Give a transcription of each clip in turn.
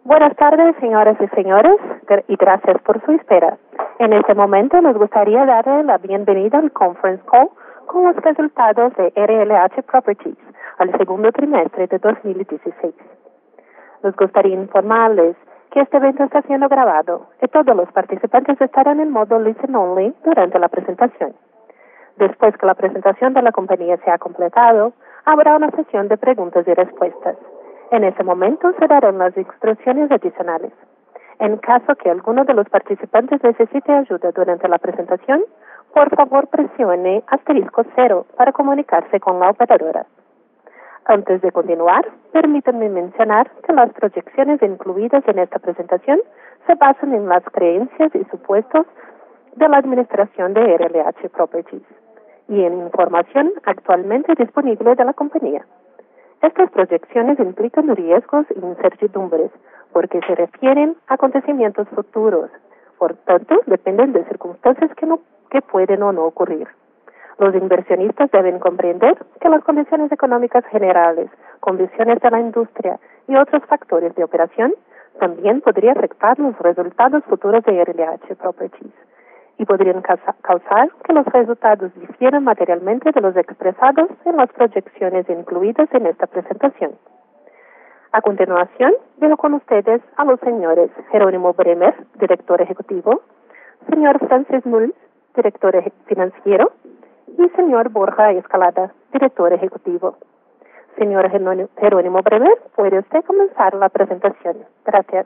Buenas tardes, señoras y señores, y gracias por su espera. En este momento nos gustaría darle la bienvenida al conference call con los resultados de RLH Properties al segundo trimestre de 2016. Nos gustaría informarles que este evento está siendo grabado y todos los participantes estarán en modo listen only durante la presentación. Después que la presentación de la compañía se ha completado, habrá una sesión de preguntas y respuestas. En ese momento se darán las instrucciones adicionales. En caso que alguno de los participantes necesite ayuda durante la presentación, por favor presione *0 para comunicarse con la operadora. Antes de continuar, permítanme mencionar que las proyecciones incluidas en esta presentación se basan en las creencias y supuestos de la administración de RLH Properties y en información actualmente disponible de la compañía. Estas proyecciones implican riesgos e incertidumbres porque se refieren a acontecimientos futuros. Por tanto, dependen de circunstancias que pueden o no ocurrir. Los inversionistas deben comprender que las condiciones económicas generales, condiciones de la industria y otros factores de operación también podrían afectar los resultados futuros de RLH Properties y podrían causar que los resultados difieran materialmente de los expresados en las proyecciones incluidas en esta presentación. A continuación, dejo con ustedes a los señores Jerónimo Bremer, director ejecutivo, señor Francis Mull, director financiero, y señor Borja Escalada, director ejecutivo. Señor Jerónimo Bremer, puede usted comenzar la presentación. Gracias.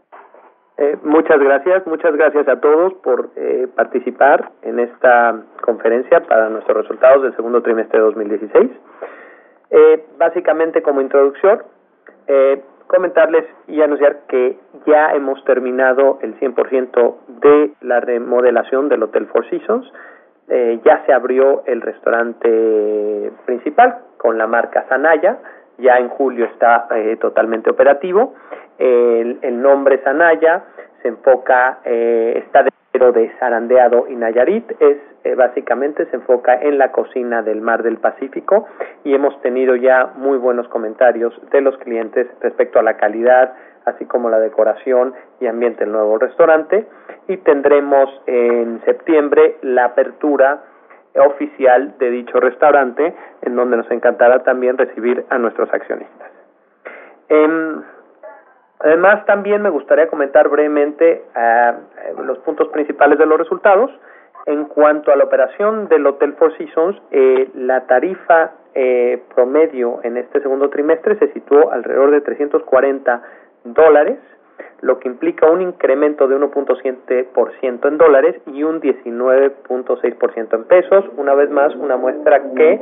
Muchas gracias a todos por participar en esta conferencia para nuestros resultados del segundo trimestre de 2016. Básicamente, como introducción, comentarles y anunciar que ya hemos terminado el 100% de la remodelación del Hotel Four Seasons. Ya se abrió el restaurante principal con la marca Sanaya. Ya en julio está totalmente operativo. El nombre Sanaya se enfoca, está dentro de Zarandeado y Nayarit. Básicamente se enfoca en la cocina del Mar del Pacífico y hemos tenido ya muy buenos comentarios de los clientes respecto a la calidad, así como la decoración y ambiente del nuevo restaurante. Y tendremos en septiembre la apertura oficial de dicho restaurante, en donde nos encantará también recibir a nuestros accionistas. Además, también me gustaría comentar brevemente los puntos principales de los resultados. En cuanto a la operación del Hotel Four Seasons, la tarifa promedio en este segundo trimestre se situó alrededor de $340, lo que implica un incremento de 1.7% en dólares y un 19.6% en pesos. Una vez más, una muestra que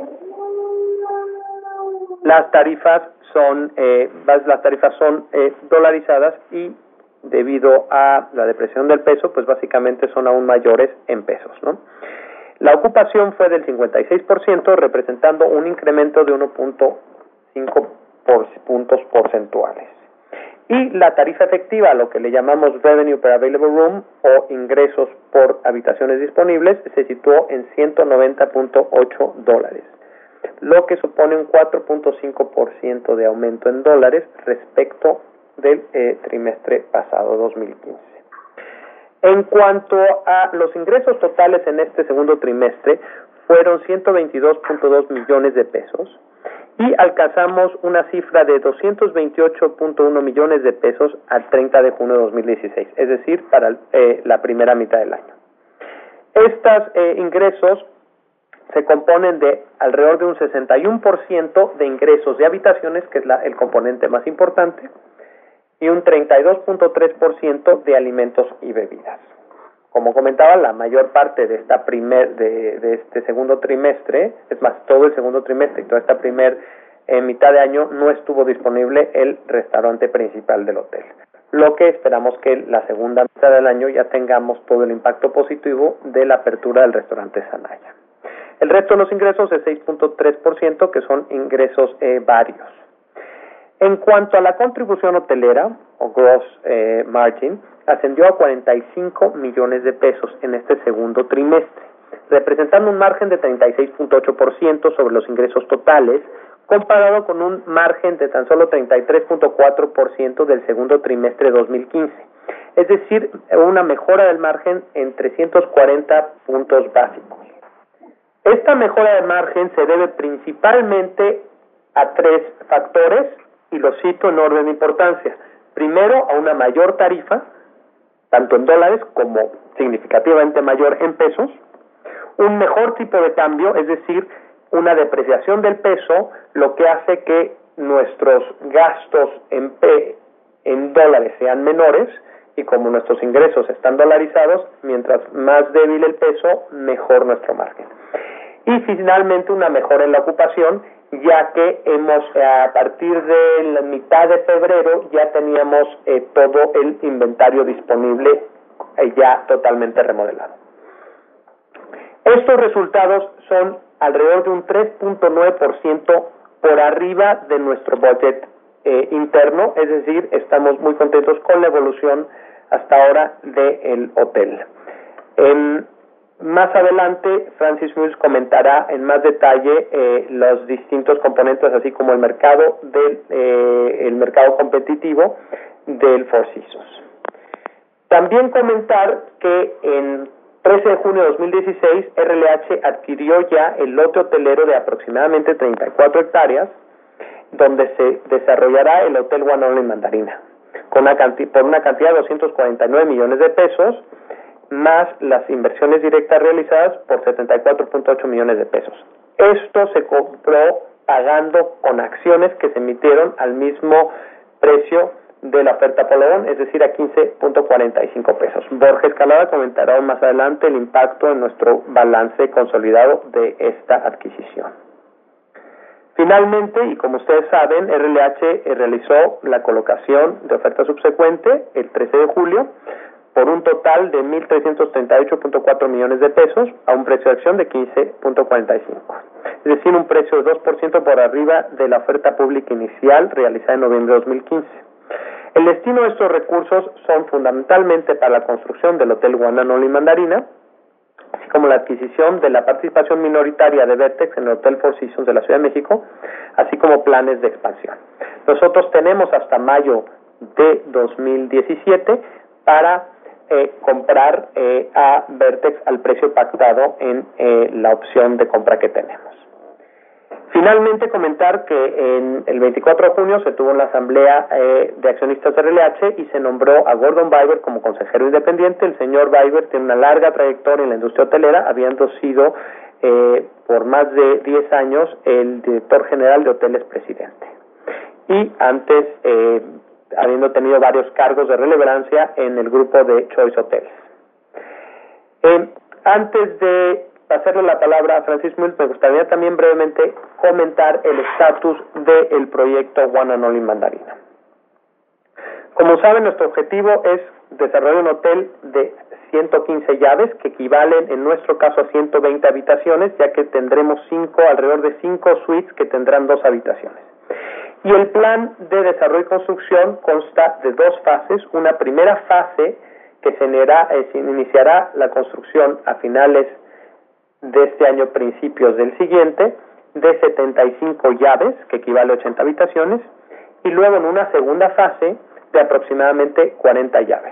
las tarifas son dolarizadas y debido a la depreciación del peso, pues básicamente son aún mayores en pesos, ¿no? La ocupación fue del 56%, representando un incremento de 1.5 puntos porcentuales. Y la tarifa efectiva, lo que le llamamos Revenue per Available Room o ingresos por habitaciones disponibles, se situó en $190.8, lo que supone un 4.5% de aumento en dólares respecto del trimestre pasado, 2015. En cuanto a los ingresos totales en este segundo trimestre, fueron 122.2 millones de pesos y alcanzamos una cifra de 228.1 millones de pesos al 30 de junio de 2016, es decir, para la primera mitad del año. Estos ingresos se componen de alrededor de un 61% de ingresos de habitaciones, que es el componente más importante, y un 32.3% de alimentos y bebidas. Como comentaba, la mayor parte de este segundo trimestre, es más, todo el segundo trimestre y toda esta mitad de año no estuvo disponible el restaurante principal del hotel. Lo que esperamos que la segunda mitad del año ya tengamos todo el impacto positivo de la apertura del restaurante Sanaya. El resto de los ingresos es 6.3%, que son ingresos varios. En cuanto a la contribución hotelera, o gross margin, ascendió a 45 millones de pesos en este segundo trimestre, representando un margen de 36.8% sobre los ingresos totales, comparado con un margen de tan solo 33.4% del segundo trimestre de 2015. Es decir, una mejora del margen en 340 puntos básicos. Esta mejora de margen se debe principalmente a 3 factores y los cito en orden de importancia. Primero, a una mayor tarifa, tanto en dólares como significativamente mayor en pesos, un mejor tipo de cambio, es decir, una depreciación del peso, lo que hace que nuestros gastos en dólares sean menores, y como nuestros ingresos están dolarizados, mientras más débil el peso, mejor nuestro margen. Y finalmente una mejora en la ocupación, ya que a partir de la mitad de febrero ya teníamos todo el inventario disponible ya totalmente remodelado. Estos resultados son alrededor de un 3.9% por arriba de nuestro budget interno, es decir, estamos muy contentos con la evolución hasta ahora del hotel. Más adelante, Francis Mills comentará en más detalle los distintos componentes, así como el mercado el mercado competitivo del Four Seasons. También comentar que en 13 de junio de 2016, RLH adquirió ya el lote hotelero de aproximadamente 34 hectáreas, donde se desarrollará el Hotel One Only Mandarina, por una cantidad de 249 millones de pesos, más las inversiones directas realizadas por 74.8 millones de pesos. Esto se compró pagando con acciones que se emitieron al mismo precio de la oferta Polegón, es decir, a 15.45 pesos. Borja Escalada comentará más adelante el impacto en nuestro balance consolidado de esta adquisición. Finalmente, y como ustedes saben, RLH realizó la colocación de oferta subsecuente el 13 de julio por un total de 1.338.4 millones de pesos a un precio de acción de 15.45. Es decir, un precio de 2% por arriba de la oferta pública inicial realizada en noviembre de 2015. El destino de estos recursos son fundamentalmente para la construcción del Hotel One Only Mandarina, así como la adquisición de la participación minoritaria de Vertex en el Hotel Four Seasons de la Ciudad de México, así como planes de expansión. Nosotros tenemos hasta mayo de 2017 para comprar a Vertex al precio pactado en la opción de compra que tenemos. Finalmente, comentar que el 24 de junio se tuvo una asamblea de accionistas de RLH y se nombró a Gordon Biber como consejero independiente. El señor Biber tiene una larga trayectoria en la industria hotelera, habiendo sido por más de 10 años el director general de Hoteles Presidente. Y antes, habiendo tenido varios cargos de relevancia en el grupo de Choice Hotels. Antes de pasarle la palabra a Francis Mills, me gustaría también brevemente comentar el estatus del proyecto One and Only Mandarina. Como saben, nuestro objetivo es desarrollar un hotel de 115 llaves, que equivalen en nuestro caso a 120 habitaciones, ya que tendremos alrededor de 5 suites que tendrán 2 habitaciones. Y el plan de desarrollo y construcción consta de 2 fases. Una primera fase que se iniciará la construcción a finales de este año, principios del siguiente, de 75 llaves, que equivale a 80 habitaciones, y luego en una segunda fase de aproximadamente 40 llaves.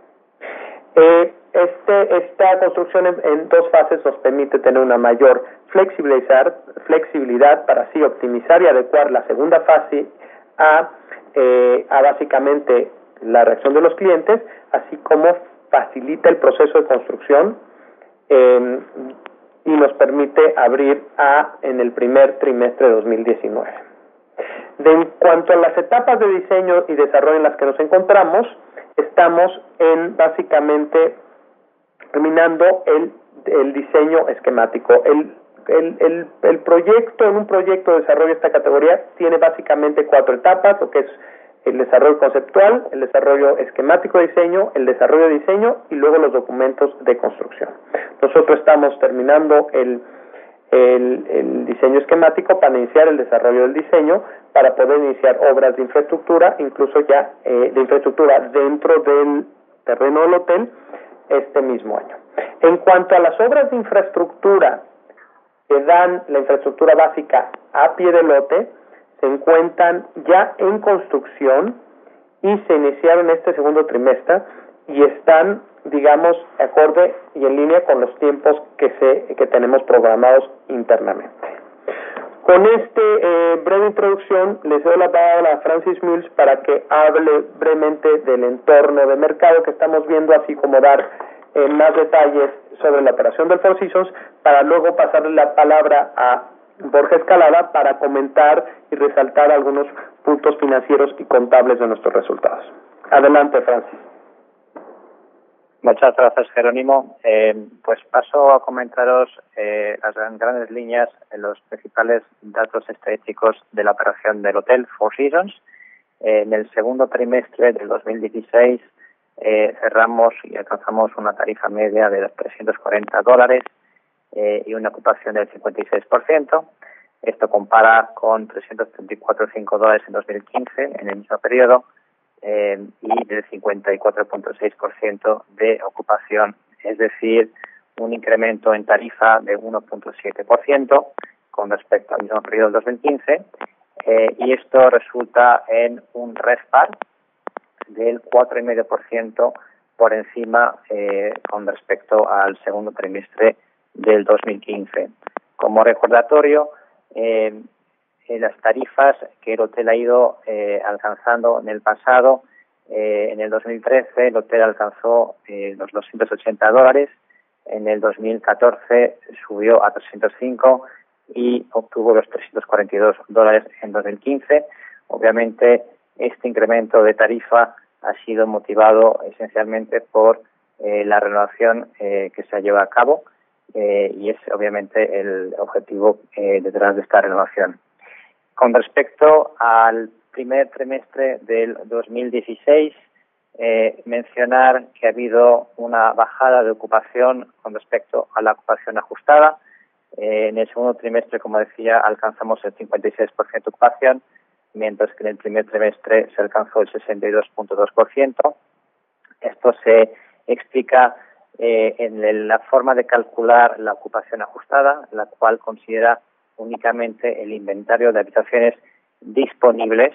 Esta construcción en 2 fases nos permite tener una mayor flexibilidad para así optimizar y adecuar la segunda fase a básicamente la reacción de los clientes, así como facilita el proceso de construcción y nos permite abrir en el primer trimestre de 2019. En cuanto a las etapas de diseño y desarrollo en las que nos encontramos, estamos básicamente terminando el diseño esquemático. El proyecto, en un proyecto de desarrollo de esta categoría, tiene básicamente 4 etapas, lo que es el desarrollo conceptual, el desarrollo esquemático de diseño, el desarrollo de diseño y luego los documentos de construcción. Nosotros estamos terminando el diseño esquemático para iniciar el desarrollo del diseño, para poder iniciar obras de infraestructura, incluso ya de infraestructura dentro del terreno del hotel, este mismo año. En cuanto a las obras de infraestructura que dan la infraestructura básica a pie de lote, se encuentran ya en construcción y se iniciaron este segundo trimestre y están, digamos, acorde y en línea con los tiempos que tenemos programados internamente. Con breve introducción, les doy la palabra a Francis Mills para que hable brevemente del entorno de mercado que estamos viendo, así como dar más detalles sobre la operación del Four Seasons, para luego pasarle la palabra a Borja Escalada para comentar y resaltar algunos puntos financieros y contables de nuestros resultados. Adelante, Francis. Muchas gracias, Jerónimo. Pues paso a comentaros las grandes líneas, los principales datos estadísticos de la operación del hotel Four Seasons. En el segundo trimestre del 2016 cerramos y alcanzamos una tarifa media de $340 y una ocupación del 56%. Esto compara con $334.5 en 2015, en el mismo periodo, y del 54.6% de ocupación, es decir, un incremento en tarifa de 1.7% con respecto al mismo periodo del 2015, y esto resulta en un RevPAR del 4,5% por encima con respecto al segundo trimestre del 2015. Como recordatorio, las tarifas que el hotel ha ido alcanzando en el pasado, en el 2013 el hotel alcanzó los $280, en el 2014 subió a 305 y obtuvo los $342 en 2015. Obviamente este incremento de tarifa ha sido motivado esencialmente por la renovación que se ha llevado a cabo y es obviamente el objetivo detrás de esta renovación. Con respecto al primer trimestre del 2016, mencionar que ha habido una bajada de ocupación con respecto a la ocupación ajustada. En el segundo trimestre, como decía, alcanzamos el 56% de ocupación, mientras que en el primer trimestre se alcanzó el 62.2%. Esto se explica en la forma de calcular la ocupación ajustada, la cual considera únicamente el inventario de habitaciones disponibles,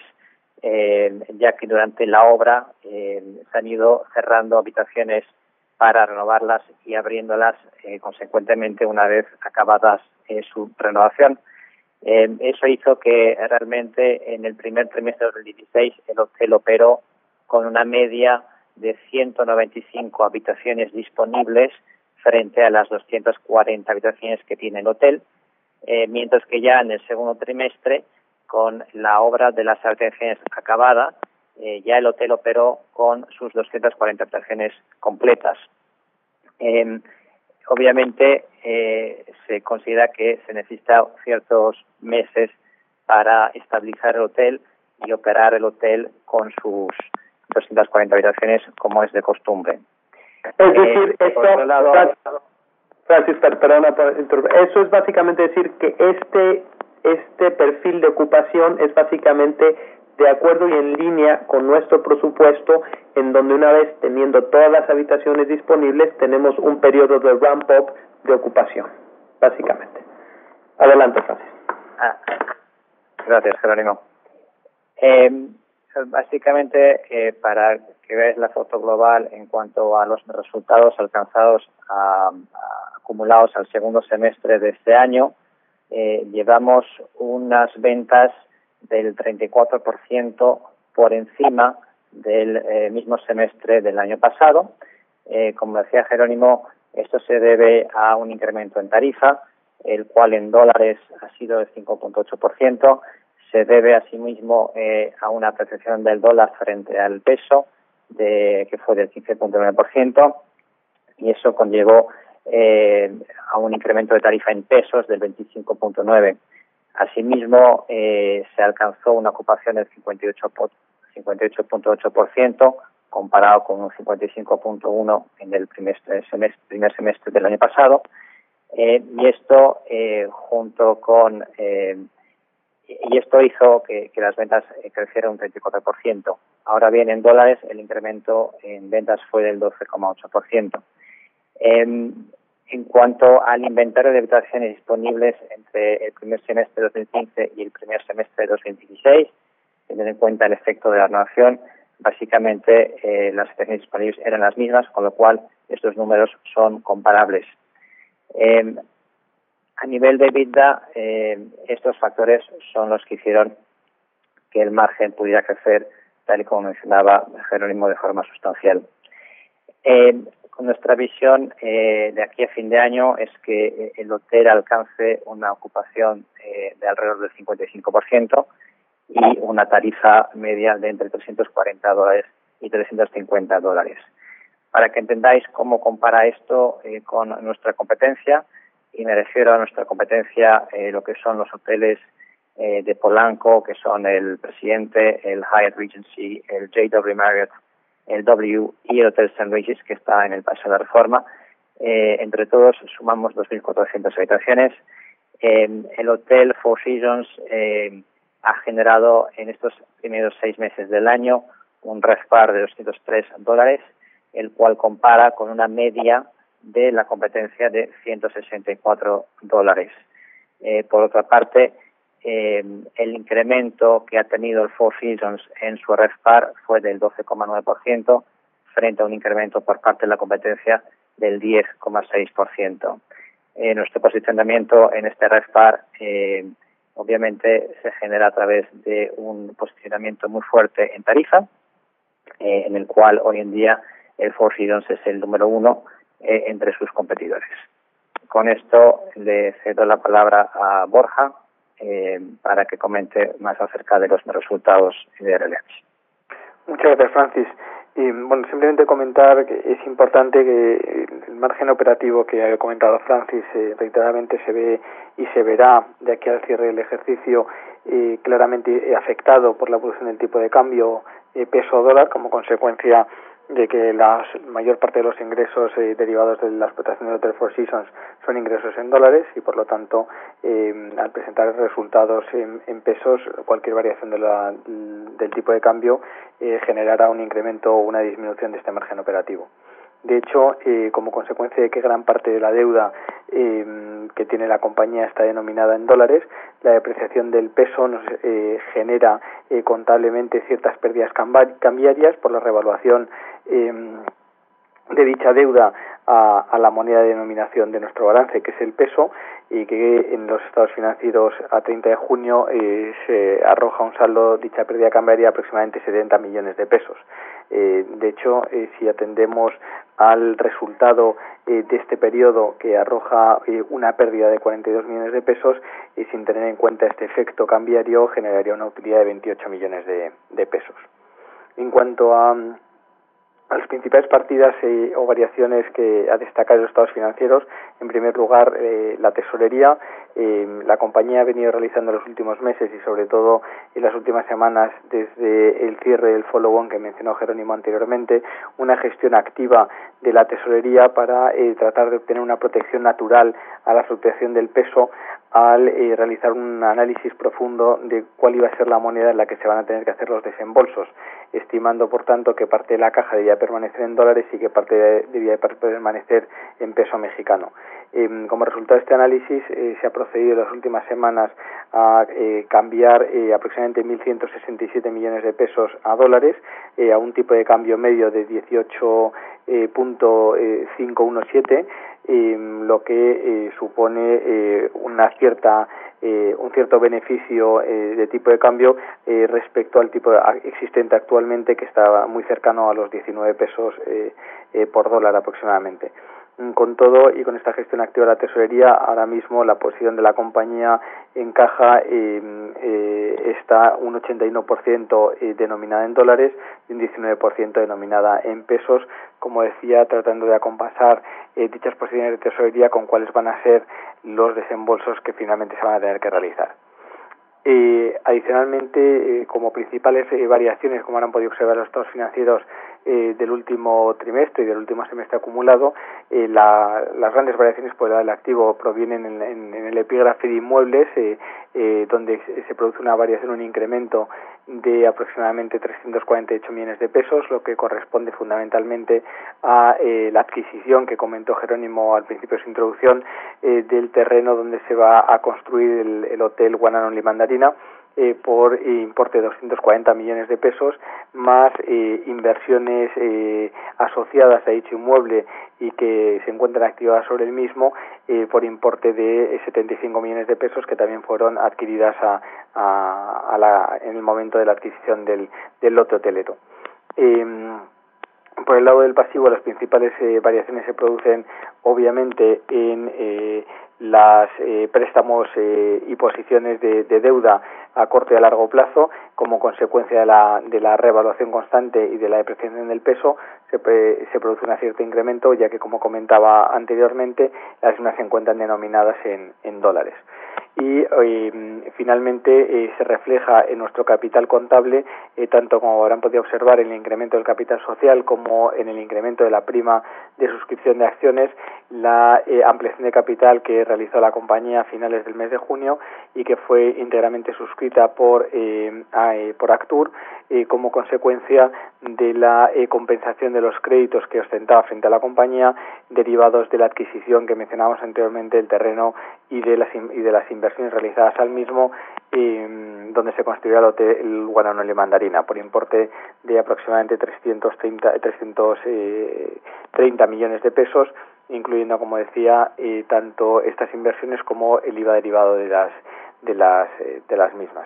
ya que durante la obra se han ido cerrando habitaciones para renovarlas y abriéndolas consecuentemente una vez acabadas su renovación. Eso hizo que realmente en el primer trimestre de 2016 el hotel operó con una media de 195 habitaciones disponibles frente a las 240 habitaciones que tiene el hotel, mientras que ya en el segundo trimestre, con la obra de las habitaciones acabada, ya el hotel operó con sus 240 habitaciones completas. Obviamente se considera que se necesita ciertos meses para estabilizar el hotel y operar el hotel con sus 240 habitaciones como es de costumbre. Es decir, Francis, perdona por interrumpir. Eso es básicamente decir que este perfil de ocupación es básicamente de acuerdo y en línea con nuestro presupuesto, en donde una vez teniendo todas las habitaciones disponibles tenemos un periodo de ramp-up de ocupación, básicamente. Adelante, Francis. Gracias, Jerónimo. Básicamente, para que veáis la foto global en cuanto a los resultados alcanzados acumulados al segundo semestre de este año, llevamos unas ventas del 34% por encima del mismo semestre del año pasado. Como decía Jerónimo, esto se debe a un incremento en tarifa, el cual en dólares ha sido del 5.8%. Se debe asimismo a una apreciación del dólar frente al peso, que fue del 15.9%, y eso conllevó a un incremento de tarifa en pesos del 25.9%. Asimismo, se alcanzó una ocupación del 58.8%, comparado con un 55.1% en el primer semestre del año pasado. Y esto esto hizo que las ventas crecieran un 34%. Ahora bien, en dólares el incremento en ventas fue del 12.8%. En cuanto al inventario de habitaciones disponibles entre el primer semestre de 2015 y el primer semestre de 2016, teniendo en cuenta el efecto de la renovación, básicamente las habitaciones disponibles eran las mismas, con lo cual estos números son comparables. A nivel de EBITDA, estos factores son los que hicieron que el margen pudiera crecer, tal y como mencionaba Jerónimo, de forma sustancial. Nuestra visión de aquí a fin de año es que el hotel alcance una ocupación de alrededor del 55% y una tarifa media de entre $340 y $350. Para que entendáis cómo compara esto con nuestra competencia, y me refiero a nuestra competencia, lo que son los hoteles de Polanco, que son el Presidente, el Hyatt Regency, el JW Marriott, el W y el Hotel St. Regis, que está en el Paseo de la Reforma. Entre todos sumamos 2.400 habitaciones. El Hotel Four Seasons ha generado en estos primeros 6 meses del año un RevPAR de $203, el cual compara con una media de la competencia de $164. Por otra parte, el incremento que ha tenido el Four Seasons en su RevPAR fue del 12,9%, frente a un incremento por parte de la competencia del 10,6%. Nuestro posicionamiento en este RevPAR obviamente se genera a través de un posicionamiento muy fuerte en tarifa, en el cual hoy en día el Four Seasons es el número 1 entre sus competidores. Con esto le cedo la palabra a Borja para que comente más acerca de los resultados de RLH. Muchas gracias, Francis. Bueno, simplemente comentar que es importante que el margen operativo que ha comentado Francis reiteradamente se ve y se verá de aquí al cierre del ejercicio claramente afectado por la evolución del tipo de cambio peso-dólar, como consecuencia de que la mayor parte de los ingresos derivados de la explotación del Hotel Four Seasons son ingresos en dólares y por lo tanto al presentar resultados en pesos, cualquier variación del tipo de cambio generará un incremento o una disminución de este margen operativo. De hecho, como consecuencia de que gran parte de la deuda que tiene la compañía está denominada en dólares, la depreciación del peso nos genera contablemente ciertas pérdidas cambiarias por la revaluación de dicha deuda a la moneda de denominación de nuestro balance, que es el peso, y que en los estados financieros a 30 de junio se arroja un saldo, dicha pérdida cambiaria, aproximadamente 70 millones de pesos. De hecho, si atendemos al resultado de este periodo, que arroja una pérdida de 42 millones de pesos, y sin tener en cuenta este efecto cambiario, generaría una utilidad de 28 millones de pesos. En cuanto a las principales partidas o variaciones que ha destacado los estados financieros, en primer lugar, la tesorería. La compañía ha venido realizando en los últimos meses y sobre todo en las últimas semanas, desde el cierre del follow-on que mencionó Jerónimo anteriormente, una gestión activa de la tesorería para tratar de obtener una protección natural a la fluctuación del peso al realizar un análisis profundo de cuál iba a ser la moneda en la que se van a tener que hacer los desembolsos, estimando por tanto que parte de la caja debía permanecer en dólares y que parte debía permanecer en peso mexicano. Como resultado de este análisis se ha procedido en las últimas semanas a cambiar aproximadamente 1.167 millones de pesos a dólares a un tipo de cambio medio de 18.517, lo que supone un cierto beneficio de tipo de cambio respecto al tipo existente actualmente, que está muy cercano a los 19 pesos por dólar aproximadamente. Con todo y con esta gestión activa de la tesorería, ahora mismo la posición de la compañía en caja está un 81% denominada en dólares y un 19% denominada en pesos, como decía, tratando de acompasar dichas posiciones de tesorería con cuáles van a ser los desembolsos que finalmente se van a tener que realizar. Adicionalmente, como principales variaciones, como han podido observar los estados financieros del último trimestre y del último semestre acumulado, las grandes variaciones por el activo provienen en el epígrafe de inmuebles, donde se produce una variación, un incremento de aproximadamente 348 millones de pesos, lo que corresponde fundamentalmente a la adquisición que comentó Jerónimo al principio de su introducción del terreno donde se va a construir el hotel One and Only Mandarina, por importe de 240 millones de pesos, más inversiones asociadas a dicho inmueble y que se encuentran activadas sobre el mismo, por importe de 75 millones de pesos, que también fueron adquiridas en el momento de la adquisición del lote hotelero. Por el lado del pasivo, las principales variaciones se producen obviamente en las préstamos y posiciones de deuda a corto y a largo plazo, como consecuencia de la revaluación constante y de la depreciación del peso. Se produce un cierto incremento, ya que, como comentaba anteriormente, las mismas se encuentran denominadas en dólares. Y finalmente se refleja en nuestro capital contable, tanto como habrán podido observar en el incremento del capital social como en el incremento de la prima de suscripción de acciones, la ampliación de capital que realizó la compañía a finales del mes de junio y que fue íntegramente suscrita por Actur, como consecuencia de la compensación de los créditos que ostentaba frente a la compañía, derivados de la adquisición que mencionábamos anteriormente del terreno y de las inversiones realizadas al mismo, donde se construirá el hotel One and Only Mandarina por importe de aproximadamente 330 millones de pesos, incluyendo, como decía, tanto estas inversiones como el IVA derivado de las mismas.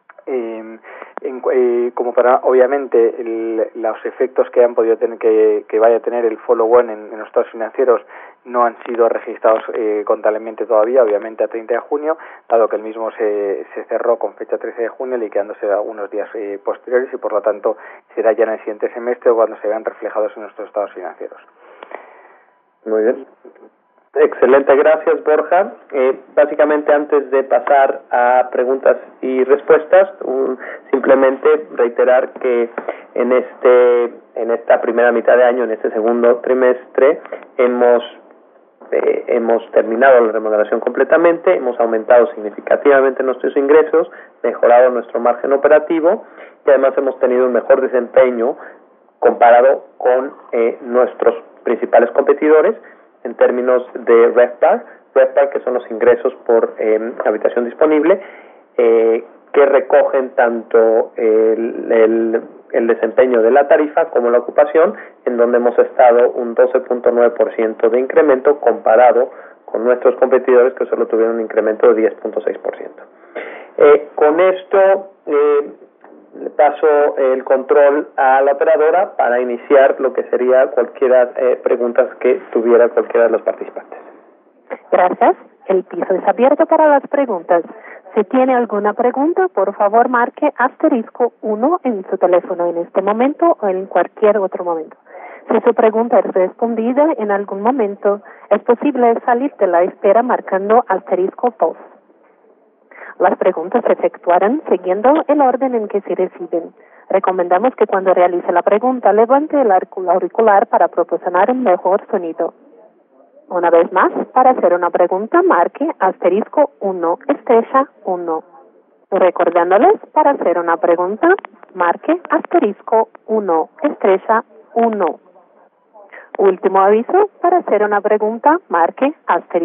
Como para, obviamente, los efectos que han podido tener, que vaya a tener el follow-on en los estados financieros, no han sido registrados contablemente todavía, obviamente a 30 de junio, dado que el mismo se cerró con fecha 13 de junio, liquidándose algunos días posteriores, y por lo tanto será ya en el siguiente semestre cuando se vean reflejados en nuestros estados financieros. Muy bien. Excelente, gracias, Borja. Básicamente, antes de pasar a preguntas y respuestas, simplemente reiterar que en esta primera mitad de año, en este segundo trimestre, hemos terminado la remodelación completamente, hemos aumentado significativamente nuestros ingresos, mejorado nuestro margen operativo y además hemos tenido un mejor desempeño comparado con nuestros principales competidores en términos de RevPAR, que son los ingresos por habitación disponible, que recogen tanto el desempeño de la tarifa como la ocupación, en donde hemos estado un 12.9% de incremento comparado con nuestros competidores, que solo tuvieron un incremento de 10.6%. Con esto le paso el control a la operadora para iniciar lo que sería cualquiera preguntas que tuviera cualquiera de los participantes. Gracias. El piso es abierto para las preguntas. Si tiene alguna pregunta, por favor marque *1 en su teléfono en este momento o en cualquier otro momento. Si su pregunta es respondida en algún momento, es posible salir de la espera marcando *2. Las preguntas se efectuarán siguiendo el orden en que se reciben. Recomendamos que cuando realice la pregunta levante el auricular para proporcionar un mejor sonido. Una vez más, para hacer una pregunta, marque *1. Recordándoles, para hacer una pregunta, marque *1. Último aviso, para hacer una pregunta, marque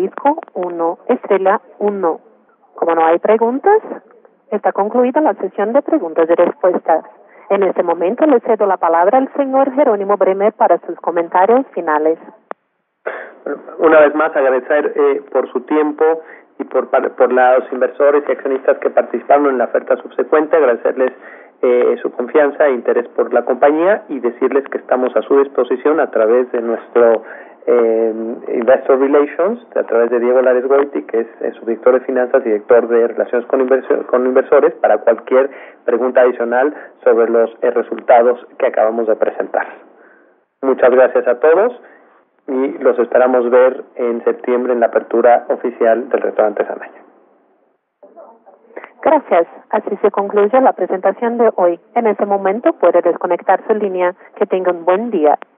*1. Como no hay preguntas, está concluida la sesión de preguntas y respuestas. En este momento le cedo la palabra al señor Jerónimo Bremer para sus comentarios finales. Una vez más, agradecer por su tiempo y por los inversores y accionistas que participaron en la oferta subsecuente, agradecerles su confianza e interés por la compañía y decirles que estamos a su disposición a través de nuestro Investor Relations, a través de Diego Lares Goiti, que es su director de finanzas y director de relaciones con inversores, para cualquier pregunta adicional sobre los resultados que acabamos de presentar. Muchas gracias a todos y los esperamos ver en septiembre en la apertura oficial del restaurante San Año. Gracias. Así se concluye la presentación de hoy. En este momento puede desconectar su línea. Que tenga un buen día.